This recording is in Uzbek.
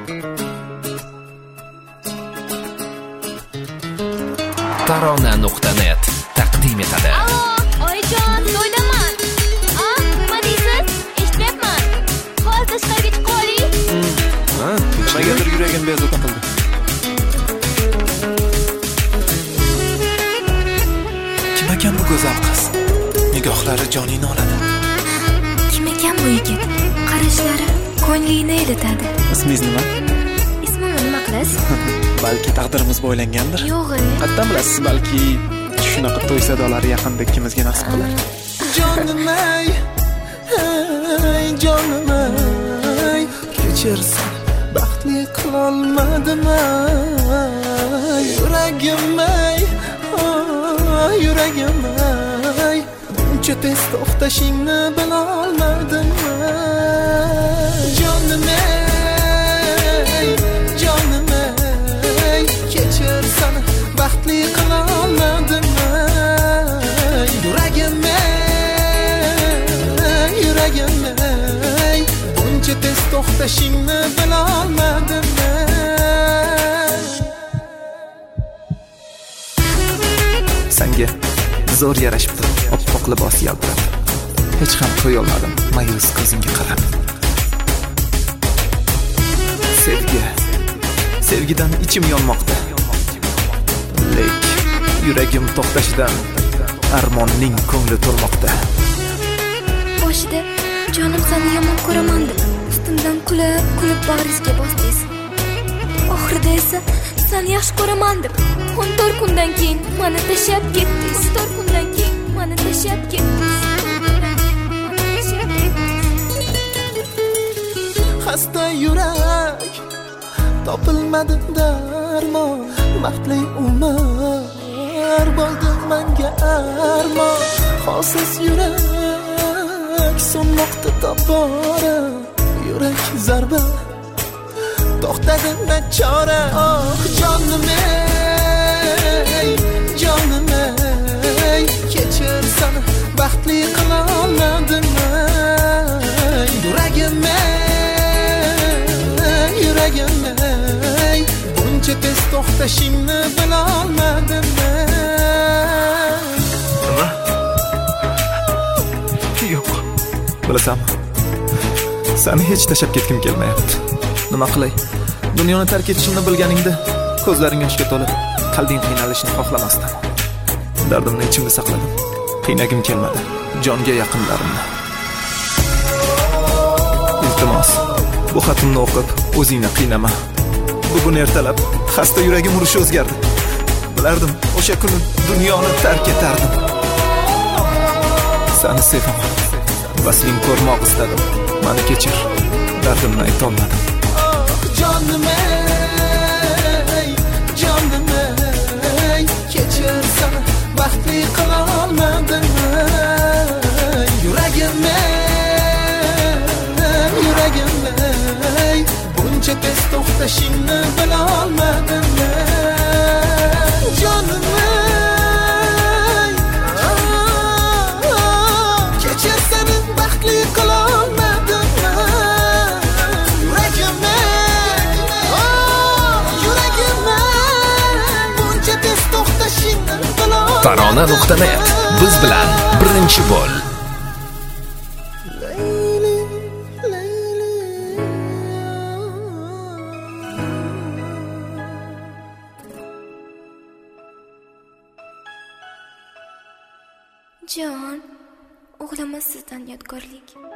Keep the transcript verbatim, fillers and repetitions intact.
Tarona nuqta net taqdim etadi. Alo, oyijon, to'ydaman. A, nima deysiz? Eshityapman. Hozir tashqariga chiqib oling. Ha, nimagadir yuragim bezovta qildi. Kim ekan bu go'zal qiz? Nigohlari joningni oladi. Kim ekan bu yigit? Qarashlari ko'nglingni eritadi. Ismingiz nima? Ismini nima qilasiz? Balki taqdirimiz bo'ylangandir. Yo'q. Qatdan bilasiz, balki shunaqa to'y sadolari yaqinda ikkimizga nasib qilar. Jonim ey, hey jonim ey, kechirsan baxtli qilolmadim ey, yuragim ey, yuragim ey, buncha tez to'xtashingni bilolmadim ey, jonim ey, jonim ey, kechirsan baxtli qilolmadim ey, yuragim ey, yuragim ey, buncha tez to'xtashingni bilolmadim ey. Senga zo'r yarashib turib, oppoq libos yaltirab, hech ham qo'yolmadim mayus ko'zingga qarab. Sevgi, sevgidan ichim yonmoqda, lek yuragim to'xtashidan armonning ko'ngli to'lmoqda. Boshida jonim seni yomon ko'raman deb ustimdan kulib kulib bag'ringizga bosdingiz. Oxirida esa seni yaxshi ko'raman deb o'n to'rt kundan keyin meni tashlab ketdingiz. o'n to'rt kundan keyin meni tashlab ketdingiz. Xasta yurak topilmadi darmon, baxtli umr bo'ldi menga armon. Holsiz yurak so'nmoqda tobora, yurak zarba to'xtadi nachora. Oh jonim ey, jonim ey, kechirsan baxtli qilolmadim ey, yuragim ey, yuragim ey, buncha tez to'xtashingni bilolmadim ey. Nima? Yo'q. Bilasanmi? Seni hech tashlab ketgim kelmayapti. Nima qilay? Dunyoni tark etishimni bilganingda ko'zlaring yoshga to'lib, qalbing qiynalishini xohlamasdim. Dardimni ichimda saqladim. Qiynagim kelmadi jonga yaqinlarimni. Iltimos, bu xatimni o'qib o'zingni qiynama. Bugun ertalab xasta yuragim urishi o'zgardi. Bilardim, o'sha kuni dunyoni tark etardim. Seni sevaman. Vasling ko'rmoq istadim. Meni kechir. Dardimni aytolmadim. Jonim ey, jonim ey, kechirsan baxtli qilolmadim ey, yuragim ey, yuragim ey, buncha tez to'xtashingni bilolmadim ey, jonim ey, kechirsan baxtli qilolmadim ey, yuragim ey, yuragim ey, buncha tez to'xtashingni bilolmadim. Tarona nuqta net biz bilan birinchi bo'l. Jon, o'g'limiz sizdan yodgorlik.